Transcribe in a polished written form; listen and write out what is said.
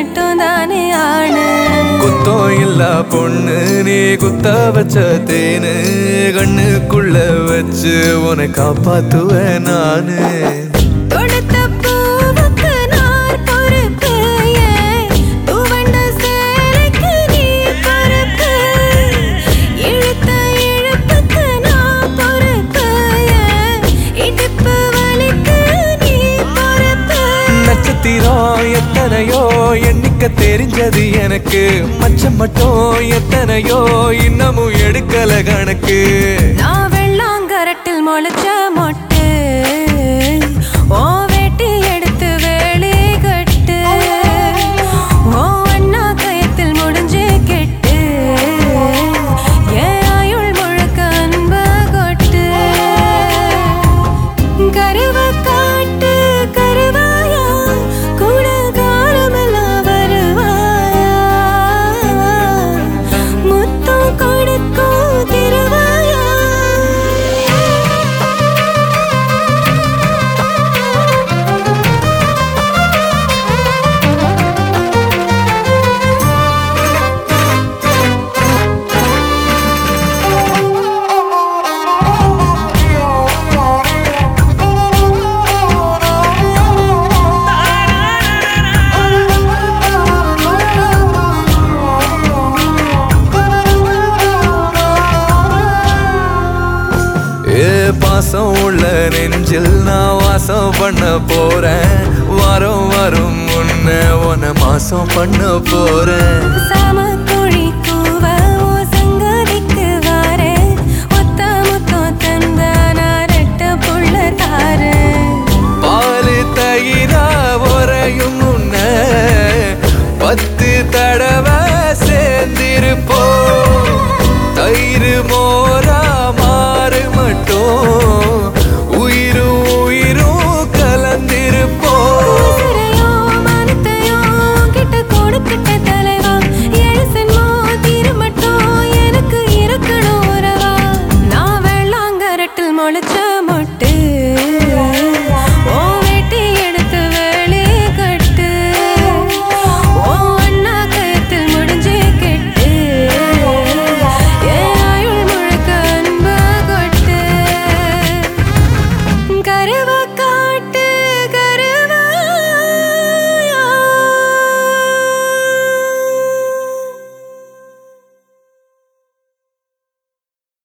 மட்டும் தானே ஆணு. குத்தம் இல்ல பொண்ணு நீ குத்த வச்ச தேனு கண்ணுக்குள்ள வச்சு உன்னை காப்பாத்துவேன் நானு. கொடுத்த பூவுக்கு நான் பொறுப்பு, துவண்ட சேலைக்கு நீ பொறுப்பு, இழுத்த இழுப்புக்கு நான் பொறுப்பு, இடுப்பு வலிக்கு நீ பொறுப்பு. நட்சத்திரம் எத்தனையோ எண்ணிக்க தெரிஞ்சது எனக்கு, மச்சம் மட்டும் எத்தனையோ இன்னமும் எடுக்கல கணக்கு. நான் வெள்ளாங்கரட்டில் முளைச்ச மொட்டு, ஓ வேட்டி எடுத்து வேலி கட்டு, ஓ அண்ணா கயத்தில் முடிஞ்சு கெட்டு, ஏன் ஆயுள் முழுக்க அன்ப கொட்டு. கருவ காட்டு கருவாயா, கூட காலமெல்லாம் வருவாயா, முத்தம் கொடுக்கும் திருவாயா. பாசம் உள்ள நெஞ்சில் நான் வாசம் பண்ண போறேன், வாரம் வரும் முன்ன உன்னை மாசம் பண்ண போறேன். சாமக்கோழி கூவ ஓ சங்கதிக்கு வாரேன், முத்த முத்தம் தந்தானா ரெட்ட புள்ள தாரேன். பாலு தயிரா உறையும் முன்ன 10 தடவை சேர்ந்திருப்போம், தயிர்